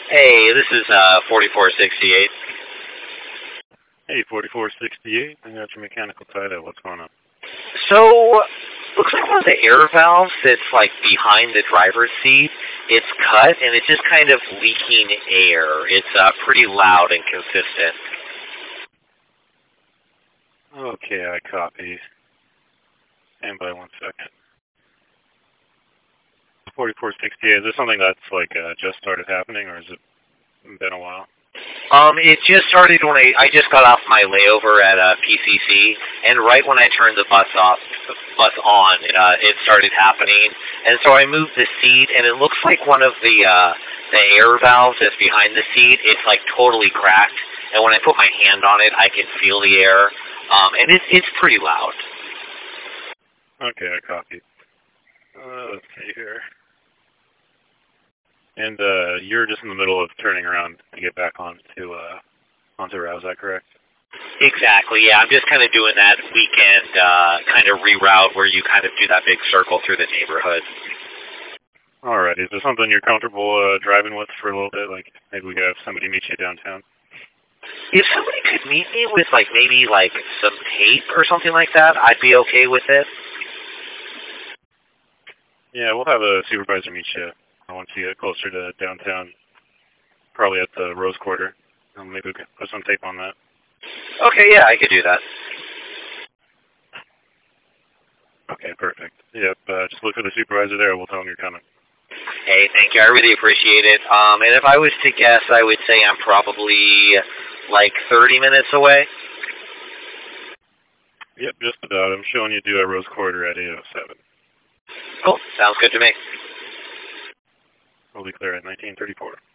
Hey, this is 4468. Hey, 4468. I got your mechanical tied up. What's going on? So, looks like one of the air valves that's like behind the driver's seat, it's cut and it's just kind of leaking air. It's pretty loud and consistent. Okay, I copy. Stand by 1 second. 4468. Is this something that's like just started happening, or has it been a while? It just started when I just got off my layover at PCC, and right when I turned the bus on, it started happening. And so I moved the seat, and it looks like one of the air valves that's behind the seat. It's like totally cracked, and when I put my hand on it, I can feel the air, and it's pretty loud. Okay, I copy. Let's see here. And you're just in the middle of turning around to get back onto route, is that correct? Exactly, yeah. I'm just kind of doing that weekend kind of reroute where you kind of do that big circle through the neighborhood. Alright, is there something you're comfortable driving with for a little bit? Like maybe we could have somebody meet you downtown? If somebody could meet me with maybe some tape or something like that, I'd be okay with it. Yeah, we'll have a supervisor meet you once you get closer to downtown, probably at the Rose Quarter. Maybe we could put some tape on that. Okay, yeah, I could do that. Okay, perfect. Yep, just look for the supervisor there. We'll tell him you're coming. Hey, thank you. I really appreciate it. And if I was to guess, I would say I'm probably 30 minutes away. Yep, just about. I'm showing you due at Rose Quarter at 8:07. Cool. Sounds good to me. We'll be clear at 1934.